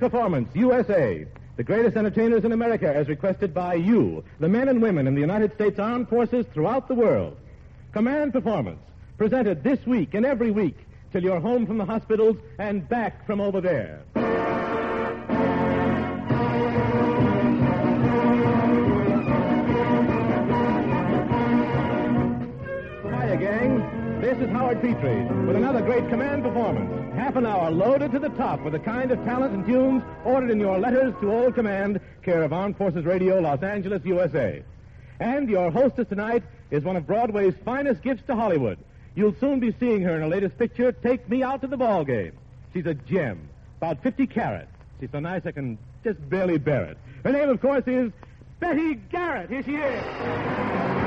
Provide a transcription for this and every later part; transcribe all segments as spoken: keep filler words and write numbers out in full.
Performance, U S A. The greatest entertainers in America as requested by you, the men and women in the United States Armed Forces throughout the world. Command Performance, presented this week and every week till you're home from the hospitals and back from over there. Hiya, gang. This is Howard Petrie with another great Command Performance. Half an hour loaded to the top with the kind of talent and tunes ordered in your letters to Old Command, care of Armed Forces Radio, Los Angeles, U S A. And your hostess tonight is one of Broadway's finest gifts to Hollywood. You'll soon be seeing her in her latest picture, Take Me Out to the Ball Game. She's a gem, about fifty carat. She's so nice I can just barely bear it. Her name, of course, is Betty Garrett. Here she is.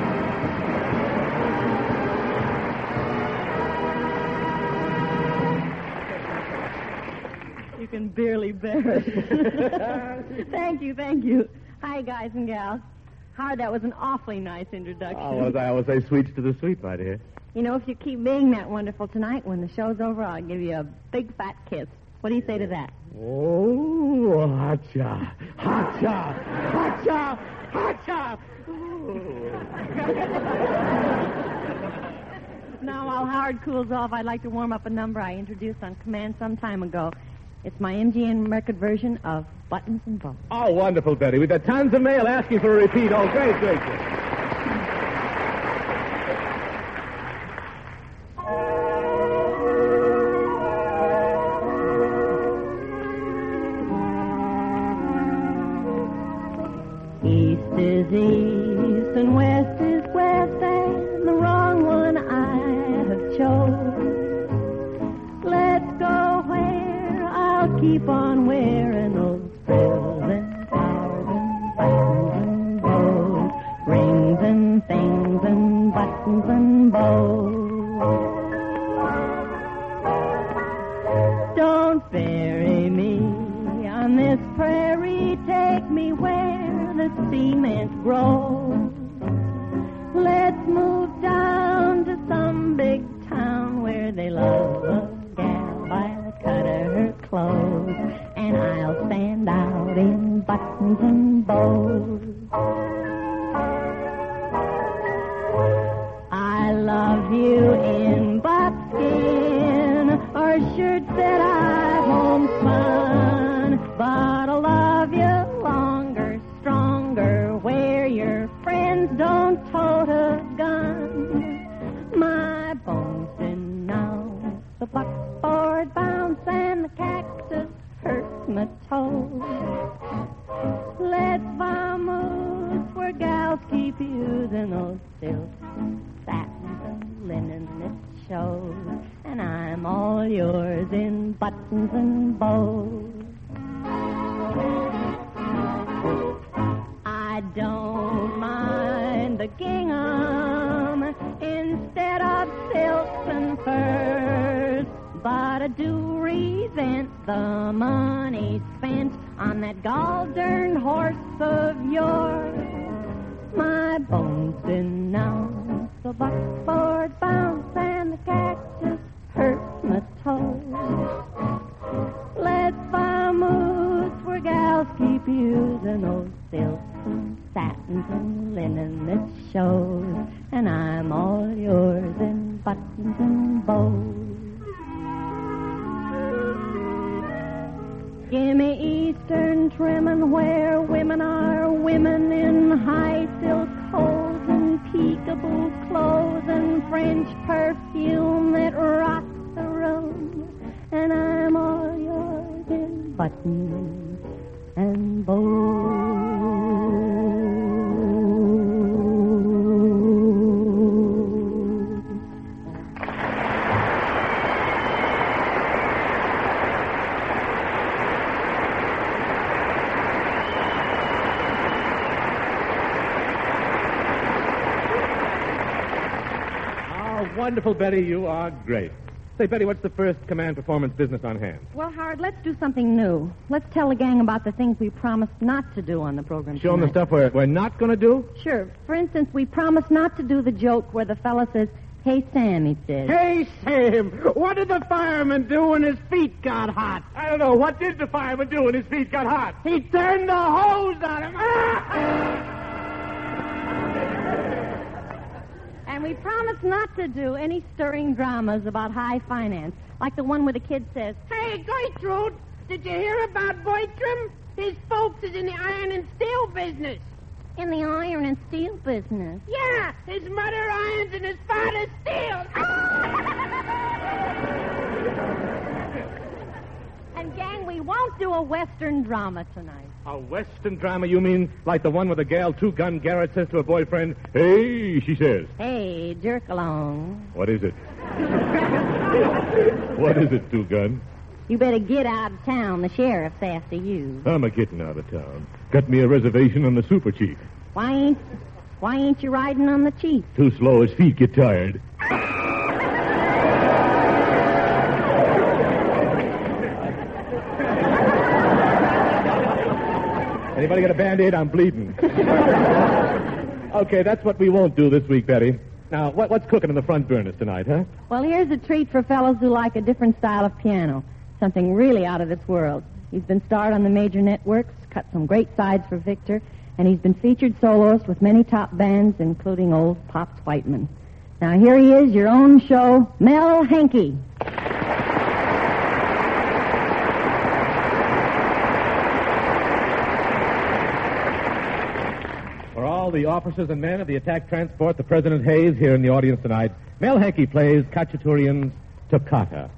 You can barely bear it. Thank you, thank you. Hi, guys and gals. Howard, that was an awfully nice introduction. Oh, as I always say, sweets to the sweet, my dear. You know, if you keep being that wonderful tonight, when the show's over, I'll give you a big fat kiss. What do you say to that? Oh, hacha, hacha, hacha, hacha. Now, while Howard cools off, I'd like to warm up a number I introduced on Command some time ago. It's my M G M record version of Buttons and Bows. Oh, wonderful, Betty. We've got tons of mail asking for a repeat. Oh, great, great, great. East is east and west is west, and the wrong one I have chose. Let's go where I'll keep on wearing those frills and flowers and buttons and bows, rings and things and buttons and bows. Don't bury me on this prairie, take me where the cement grows. Let's move down to some big town where they love a gal by the cut of her clothes, and I'll stand out in buttons and bows. I love you in buckskin or shirts that I've homespun, but I'll love you longer, stronger, where your friends don't tote a gun. My bones in now, the buckboard bounce and the cactus hurt my toes. Let's vamoose where gals keep using those silks and satins and linen that shows, and I'm all yours in buttons and bows. I don't mind the gingham instead of silks and furs, but I do resent the money spent on that gall-darned horse of yours. My bones been numb, the buckboard bounce and the cactus hurt my toes. Let's vamoose where gals keep using those silks and satins and linen that shows, and I'm all yours in buttons and bows. Give me Eastern trimming where women are women in high silk hose and peekaboo clothes and French perfume that rocks the room, and I'm all yours in buttons and bows. Wonderful, Betty. You are great. Say, Betty, what's the first Command Performance business on hand? Well, Howard, let's do something new. Let's tell the gang about the things we promised not to do on the program Show them the tonight. stuff we're, we're not going to do? Sure. For instance, we promised not to do the joke where the fella says, Hey, Sam, he says. Hey, Sam, what did the fireman do when his feet got hot? I don't know. What did the fireman do when his feet got hot? He turned the hose on him. And we promise not to do any stirring dramas about high finance, like the one where the kid says, Hey, Gertrude, did you hear about Bertram? His folks is in the iron and steel business. in the iron and steel business. Yeah, his mother irons and his father steals. And, gang, we won't do a Western drama tonight. A Western drama, you mean? Like the one where the gal Two-Gun Garrett says to her boyfriend, hey, she says. Hey, jerk along. What is it? What is it, Two-Gun? You better get out of town. The sheriff's after you. I'm a getting out of town. Got me a reservation on the Super Chief. Why ain't, why ain't you riding on the Chief? Too slow, his feet get tired. Anybody got a Band-Aid? I'm bleeding. Okay, that's what we won't do this week, Betty. Now, what, what's cooking in the front burners tonight, huh? Well, here's a treat for fellows who like a different style of piano. Something really out of this world. He's been starred on the major networks, cut some great sides for Victor, and he's been featured soloist with many top bands, including old Pops Whiteman. Now, here he is, your own show, Mel Hankey. For all the officers and men of the attack transport, the President Hayes, here in the audience tonight, Mel Hankey plays Khachaturian's Toccata.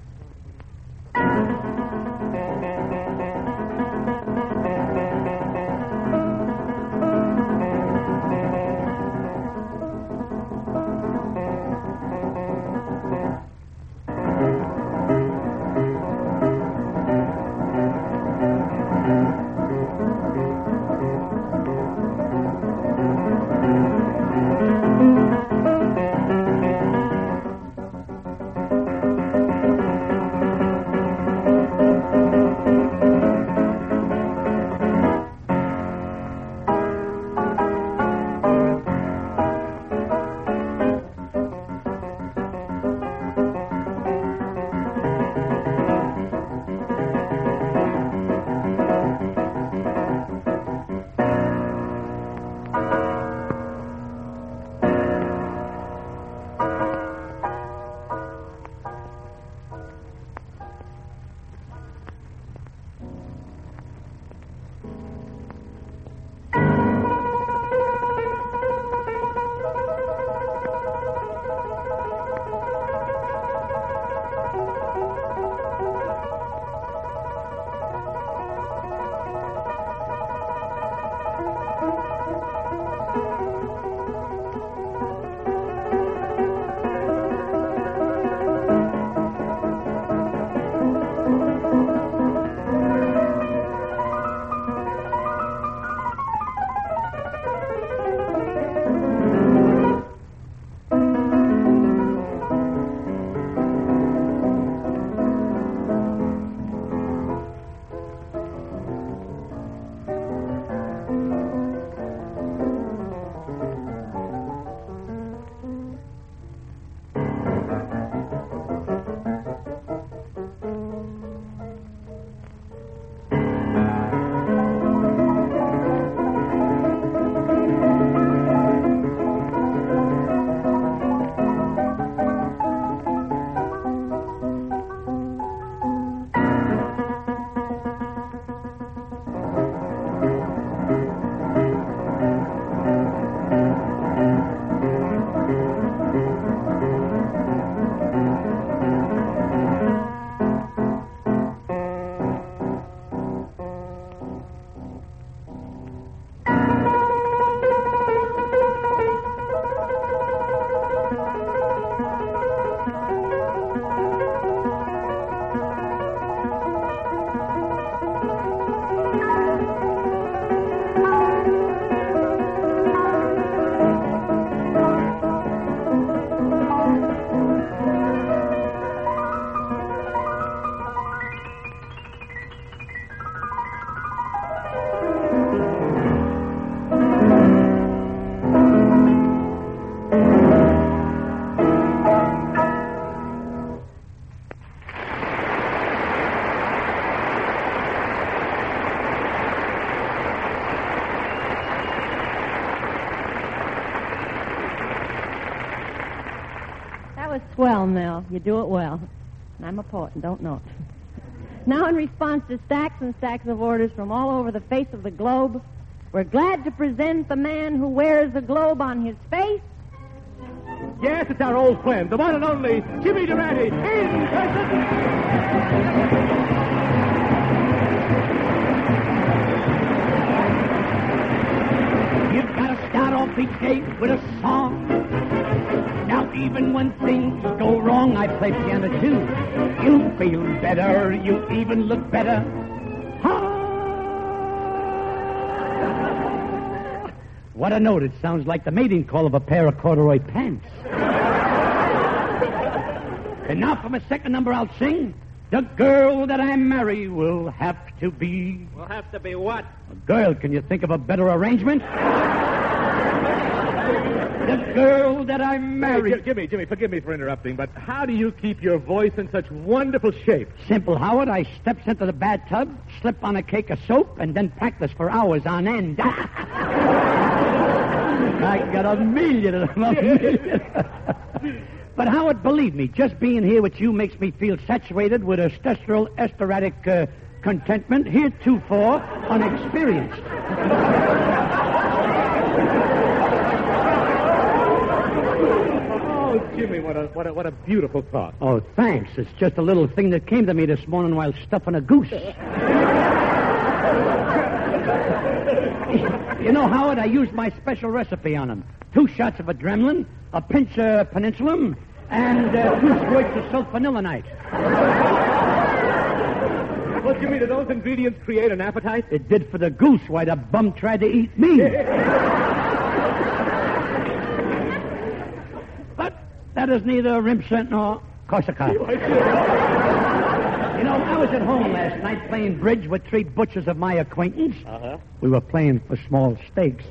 swell, Mel. You do it well. And I'm a poet and don't know it. Now, in response to stacks and stacks of orders from all over the face of the globe, we're glad to present the man who wears the globe on his face. Yes, it's our old friend, the one and only Jimmy Durante, in person. You've got to start off each day with a song. Now, even when things go wrong, I play piano too. You feel better, you even look better. Ha! What a note. It sounds like the mating call of a pair of corduroy pants. And now for my second number, I'll sing. The girl that I marry will have to be... Will have to be what? A girl. Can you think of a better arrangement? The girl that I marry... Hey, Jimmy, Jimmy, forgive me for interrupting, but how do you keep your voice in such wonderful shape? Simple, Howard. I steps into the bathtub, slip on a cake of soap, and then practice for hours on end. I got a million of them. A million. But, Howard, believe me, just being here with you makes me feel saturated with a testosterone esteratic uh, contentment heretofore unexperienced. Oh, Jimmy, what a, what a, what a beautiful thought. Oh, thanks. It's just a little thing that came to me this morning while stuffing a goose. You know, Howard, I used my special recipe on him. Two shots of adrenaline, a pinch of penicillin, and uh, two squirts of sulfanilinite. Well, Jimmy, do those ingredients create an appetite? It did for the goose. Why, the bum tried to eat me. But that is neither Rimsent nor Corsica. You know, I was at home last night playing bridge with three butchers of my acquaintance. Uh-huh. We were playing for small stakes.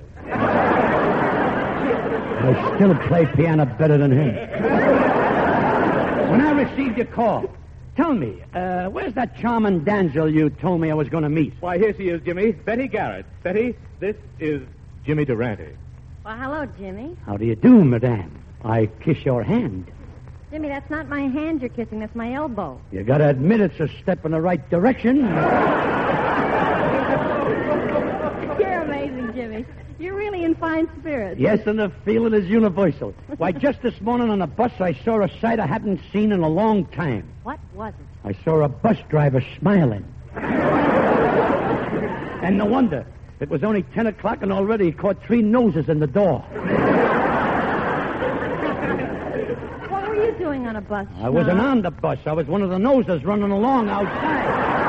I still play piano better than him. When I received your call, tell me, uh, where's that charming damsel you told me I was going to meet? Why, here she is, Jimmy. Betty Garrett. Betty, this is Jimmy Durante. Well, hello, Jimmy. How do you do, madame? I kiss your hand. Jimmy, that's not my hand you're kissing. That's my elbow. You gotta admit it's a step in the right direction. You're amazing, Jimmy. You're really in fine spirits. Yes, and the feeling is universal. Why, just this morning on the bus, I saw a sight I hadn't seen in a long time. What was it? I saw a bus driver smiling. And no wonder. It was only ten o'clock, and already he caught three noses in the door. What were you doing on a bus? I wasn't Schnoz? on the bus. I was one of the noses running along outside.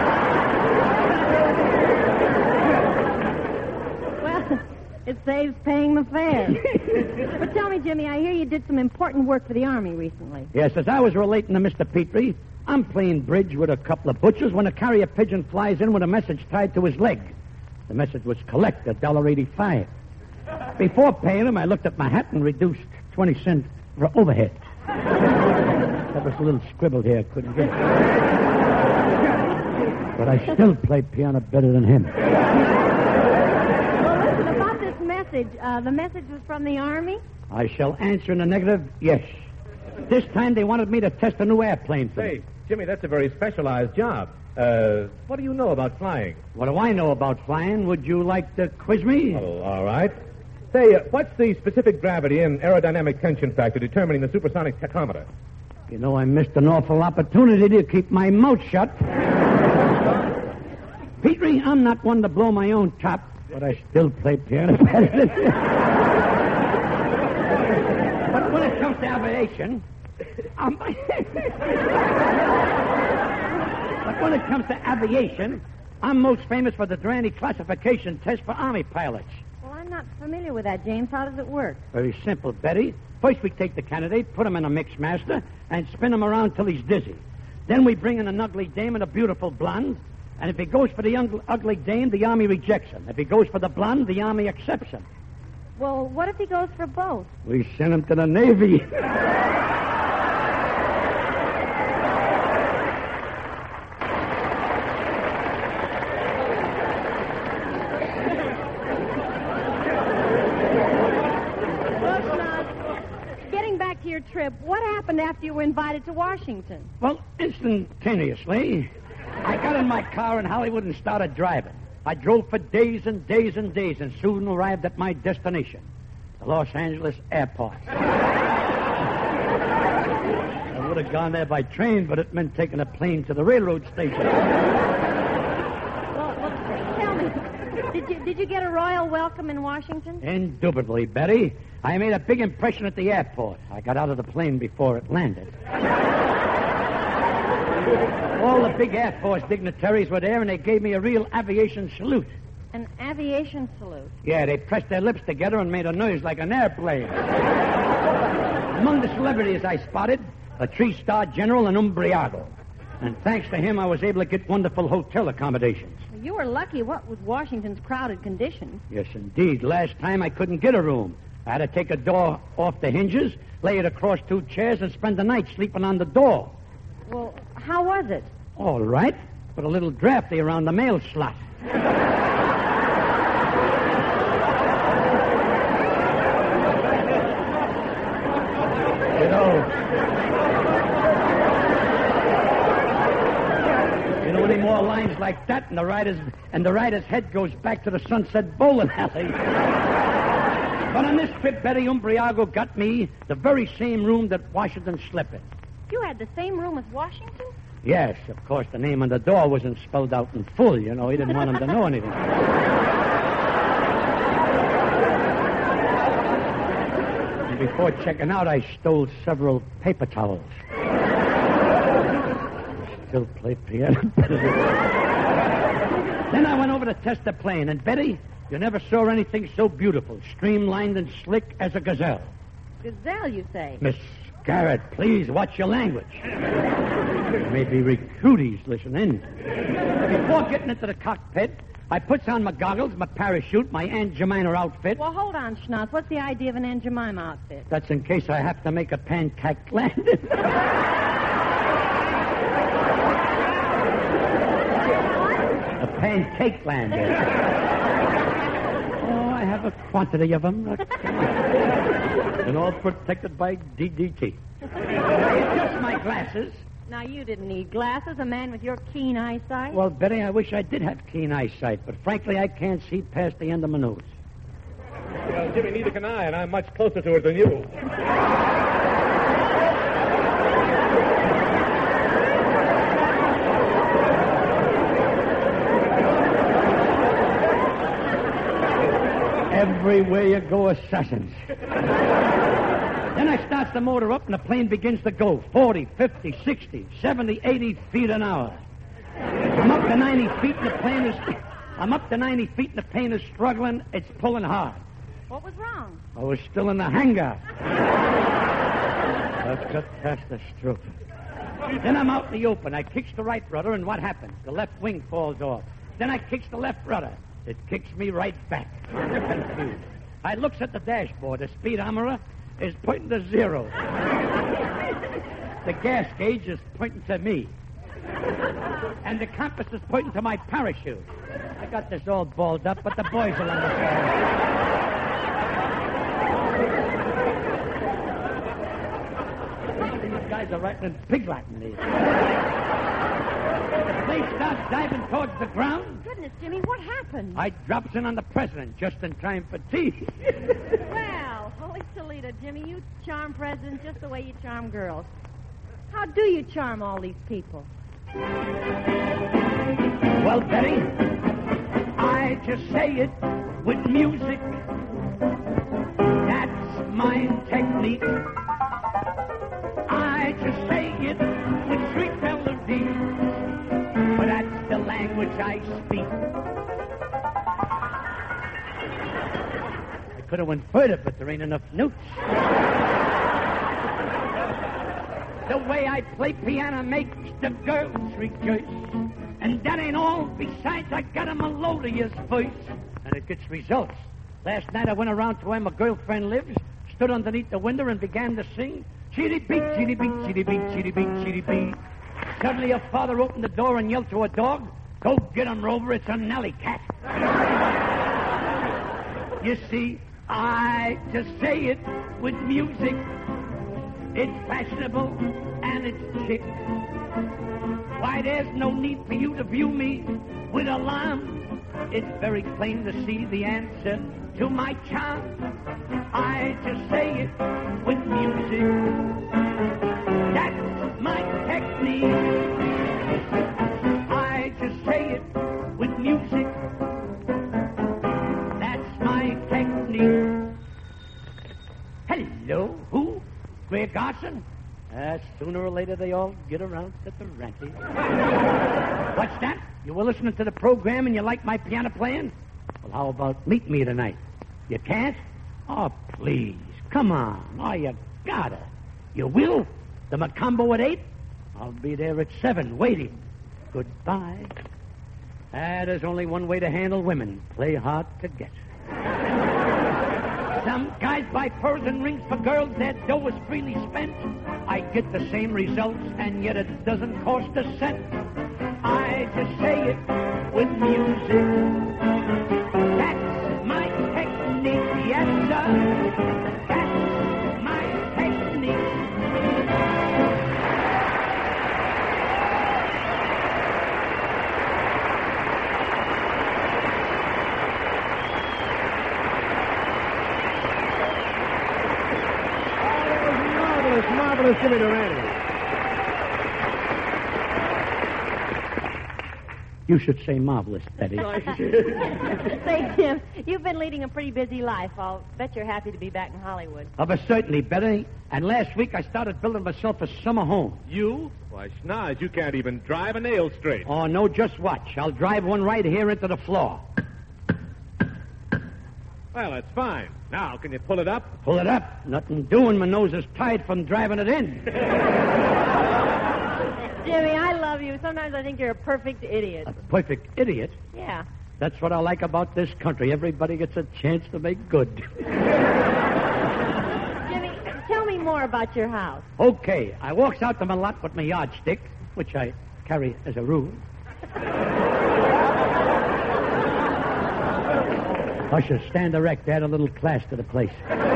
Well, it saves paying the fare. But tell me, Jimmy, I hear you did some important work for the Army recently. Yes, as I was relating to Mister Petrie, I'm playing bridge with a couple of butchers when a carrier pigeon flies in with a message tied to his leg. The message was collect a dollar eighty-five. Before paying him, I looked at my hat and reduced twenty cents for overhead. That was a little scribbled here. Couldn't get it. But I still play piano better than him. Well, listen, about this message, uh, the message was from the Army? I shall answer in the negative, yes. This time they wanted me to test a new airplane for Say, me. Jimmy, that's a very specialized job. Uh, what do you know about flying? What do I know about flying? Would you like to quiz me? Oh, all right. Say, uh, what's the specific gravity and aerodynamic tension factor determining the supersonic tachometer? You know, I missed an awful opportunity to keep my mouth shut. Petrie, I'm not one to blow my own top, but I still play piano better than him. But when it comes to aviation, I'm... But when it comes to aviation, I'm most famous for the Durante classification test for Army pilots. Well, I'm not familiar with that, James. How does it work? Very simple, Betty. First, we take the candidate, put him in a mix master, and spin him around till he's dizzy. Then we bring in an ugly dame and a beautiful blonde. And if he goes for the un- ugly dame, the Army rejects him. If he goes for the blonde, the Army accepts him. Well, what if he goes for both? We send him to the Navy. trip. What happened after you were invited to Washington? Well, instantaneously, I got in my car in Hollywood and started driving. I drove for days and days and days and soon arrived at my destination, the Los Angeles airport. I would have gone there by train, but it meant taking a plane to the railroad station. Well, well, tell me, did you, did you get a royal welcome in Washington? Indubitably, Betty. I made a big impression at the airport. I got out of the plane before it landed. All the big Air Force dignitaries were there, and they gave me a real aviation salute. An aviation salute? Yeah, they pressed their lips together and made a noise like an airplane. Among the celebrities I spotted, a three-star general in Umbriago. And thanks to him, I was able to get wonderful hotel accommodations. Well, you were lucky, what with Washington's crowded conditions. Yes, indeed. Last time I couldn't get a room. I had to take a door off the hinges, lay it across two chairs, and spend the night sleeping on the door. Well, how was it? All right, but a little drafty around the mail slot. You know, you know any more lines like that, and the rider's and the rider's head goes back to the Sunset Bowling Alley. But on this trip, Betty Umbriago got me the very same room that Washington slept in. You had the same room as Washington? Yes, of course, the name on the door wasn't spelled out in full, you know. He didn't want him to know anything. And before checking out, I stole several paper towels. Still play piano. Then I went over to test the plane, and Betty, you never saw anything so beautiful, streamlined and slick as a gazelle. Gazelle, you say? Miss Garrett, please watch your language. There may be recruities listening. Before getting into the cockpit, I puts on my goggles, my parachute, my Aunt Jemima outfit. Well, hold on, Schnauz. What's the idea of an Aunt Jemima outfit? That's in case I have to make a pancake landing. A pancake landing. Oh, I have a quantity of them. And all protected by D D T. Just my glasses. Now, you didn't need glasses, a man with your keen eyesight. Well, Betty, I wish I did have keen eyesight, but frankly, I can't see past the end of my nose. Well, Jimmy, neither can I, and I'm much closer to it than you. Everywhere you go, assassins. Then I starts the motor up and the plane begins to go forty, fifty, sixty, seventy, eighty feet an hour. I'm up to ninety feet and the plane is... I'm up to ninety feet and the plane is struggling. It's pulling hard. What was wrong? I was still in the hangar. A catastrophe. Then I'm out in the open. I kicks the right rudder, and what happens? The left wing falls off. Then I kicks the left rudder. It kicks me right back. Confused. I looks at the dashboard. The speedometer is pointing to zero. The gas gauge is pointing to me. And the compass is pointing to my parachute. I got this all balled up, but the boys will understand. These guys are writing in pig Latin, these. The plane starts diving towards the ground. Goodness, Jimmy, what happened? I drops in on the president just in time for tea. Well, holy Toledo, Jimmy, you charm presidents just the way you charm girls. How do you charm all these people? Well, Betty, I just say it with music. That's my technique. I just say it with sweet melody. But that's the language I speak. I could have went further, but there ain't enough notes. The way I play piano makes the girls rejoice. And that ain't all. Besides, I got a melodious voice. And it gets results. Last night I went around to where my girlfriend lives, stood underneath the window and began to sing. Chitty beat, chitty beat, chitty beat, chitty beat, chitty beat. Suddenly her father opened the door and yelled to her dog, "Go get him, Rover, it's a Nellie cat." You see, I just say it with music. It's fashionable and it's chic. Why, there's no need for you to view me with alarm. It's very plain to see the answer to my charm. I just say it with music. That's my technique. I just say it with music. That's my technique. Hello, who? Greer Garson? Uh, sooner or later they all get around to the ranty. What's that? You were listening to the program and you like my piano playing? Well, how about meet me tonight? You can't? Oh, please. Come on. Oh, you gotta. You will? The Macombo at eight? I'll be there at seven, waiting. Goodbye. Ah, there's only one way to handle women. Play hard to get. Some guys buy pearls and rings for girls. Their dough is freely spent. I get the same results, and yet it doesn't cost a cent. I just say it with music. That's my technique, yes, sir. That's my technique. Marvelous Jimmy Durante. You should say marvelous, Betty. Say, Jim, you've been leading a pretty busy life. I'll bet you're happy to be back in Hollywood. Of a certainty, Betty. And last week I started building myself a summer home. You? Why, Schnoz, you can't even drive a nail straight. Oh, no, just watch. I'll drive one right here into the floor. Well, that's fine. Now, can you pull it up? Pull it up. Nothing doing. My nose is tied from driving it in. Jimmy, I love you. Sometimes I think you're a perfect idiot. A perfect idiot? Yeah. That's what I like about this country. Everybody gets a chance to make good. Jimmy, tell me more about your house. Okay. I walks out to my lot with my yardstick, which I carry as a rule. Usher, stand erect. Add a little class to the place.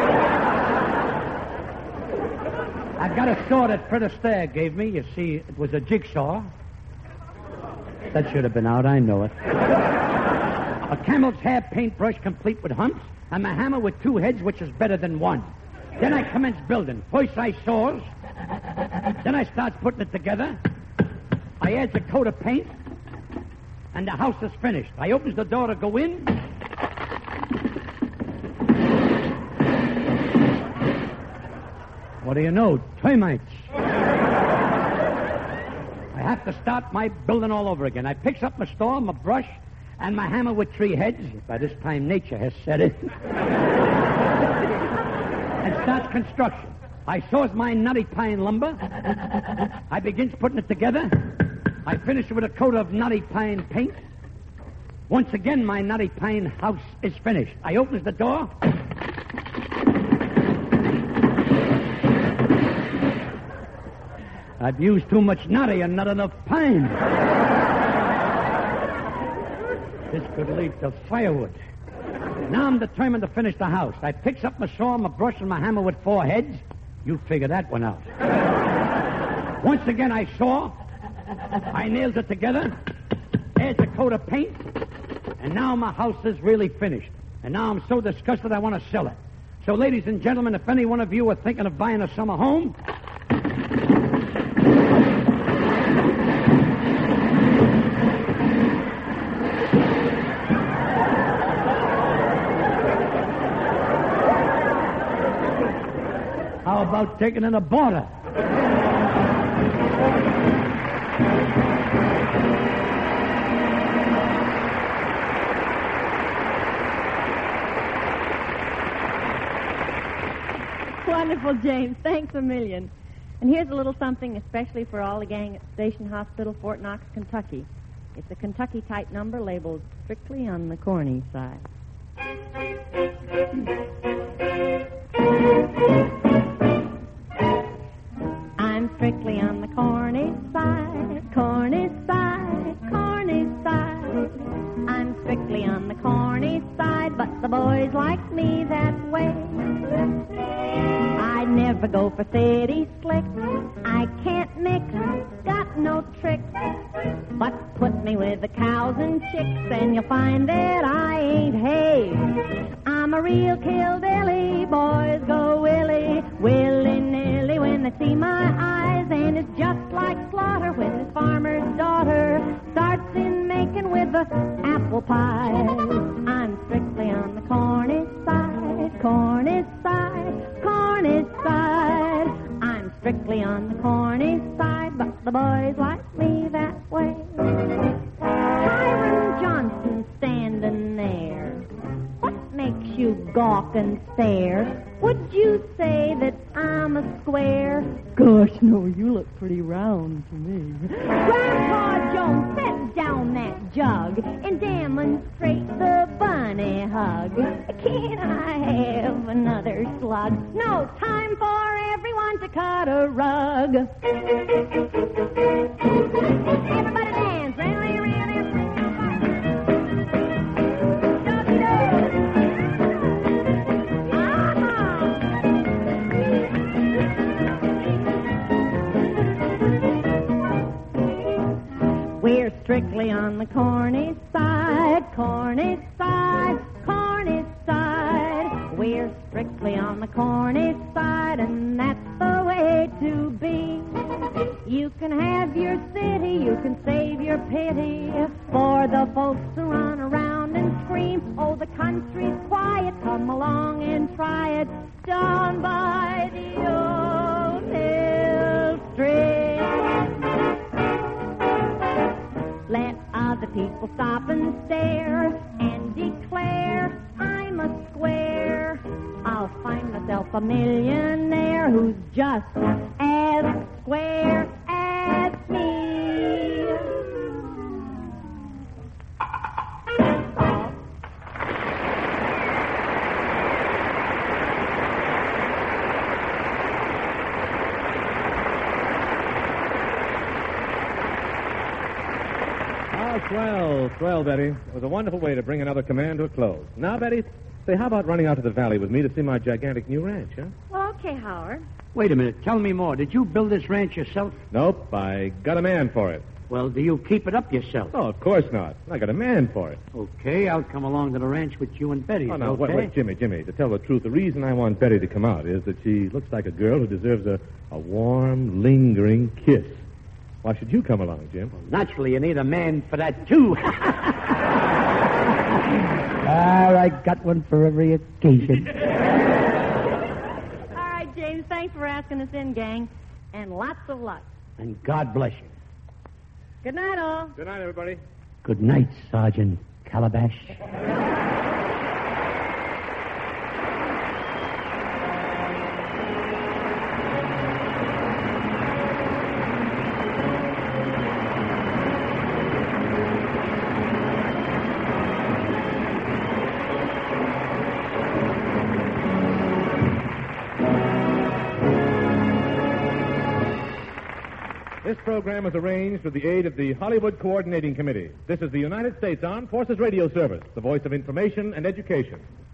I've got a saw that Fred Astaire gave me. You see, it was a jigsaw. That should have been out. I know it. A camel's hair paintbrush complete with humps, and my hammer with two heads, which is better than one. Then I commence building. First I saws. Then I starts putting it together. I adds a coat of paint, and the house is finished. I opens the door to go in. What do you know? Termites. I have to start my building all over again. I picks up my saw, my brush, and my hammer with three heads. By this time, nature has set it. And starts construction. I saws my nutty pine lumber. I begins putting it together. I finish it with a coat of nutty pine paint. Once again, my nutty pine house is finished. I opens the door. I've used too much nutty and not enough pine. This could lead to firewood. Now I'm determined to finish the house. I picks up my saw, my brush, and my hammer with four heads. You figure that one out. Once again, I saw. I nails it together. Adds a coat of paint. And now my house is really finished. And now I'm so disgusted I want to sell it. So, ladies and gentlemen, if any one of you are thinking of buying a summer home... How about taking in a border? Wonderful, James. Thanks a million. And here's a little something especially for all the gang at Station Hospital, Fort Knox, Kentucky. It's a Kentucky-type number labeled strictly on the corny side. I'm strictly on the corny side, corny side, corny side. I'm strictly on the corny side, but the boys like me that way. I never never go for city slick. I can't mix, got no tricks. But put me with the cows and chicks, and you'll find that I ain't hay. I'm a real killbilly, boys go willy, willy-nilly when they see my eyes. And it's just like slaughter when this farmer's daughter starts in making with the apple pies. I'm strictly on the Cornish side, Cornish side, Cornish side. I'm strictly on the Cornish side, but the boys like me that way. Hiram Johnson standing there. What makes you gawk and stare? Would you say that I'm a square? Gosh, no, you look pretty round to me. Grandpa Jones, set down that jug and demonstrate the bunny hug. Can I have another slug? No, time for everyone to cut a rug. Everybody dance. We're strictly on the Cornish side, Cornish side, Cornish side. We're strictly on the Cornish side, and that's the way to be. You can have your city, you can save your pity for the folks who run around and scream. Oh, the country's quiet, come along and try it down by the old hill stream. Let other people stop and stare and declare I'm a square. I'll find myself a millionaire who's just as square as me. Swell, swell, Betty. It was a wonderful way to bring another command to a close. Now, Betty, say, how about running out to the valley with me to see my gigantic new ranch, huh? Well, okay, Howard. Wait a minute. Tell me more. Did you build this ranch yourself? Nope, I got a man for it. Well, do you keep it up yourself? Oh, of course not. I got a man for it. Okay, I'll come along to the ranch with you and Betty. Oh, no, okay? wait, wait, Jimmy, Jimmy, to tell the truth, the reason I want Betty to come out is that she looks like a girl who deserves a, a warm, lingering kiss. Why should you come along, Jim? Well, naturally, you need a man for that, too. Ah, I got one for every occasion. All right, James, thanks for asking us in, gang, and lots of luck. And God bless you. Good night, all. Good night, everybody. Good night, Sergeant Calabash. This program is arranged with the aid of the Hollywood Coordinating Committee. This is the United States Armed Forces Radio Service, the voice of information and education.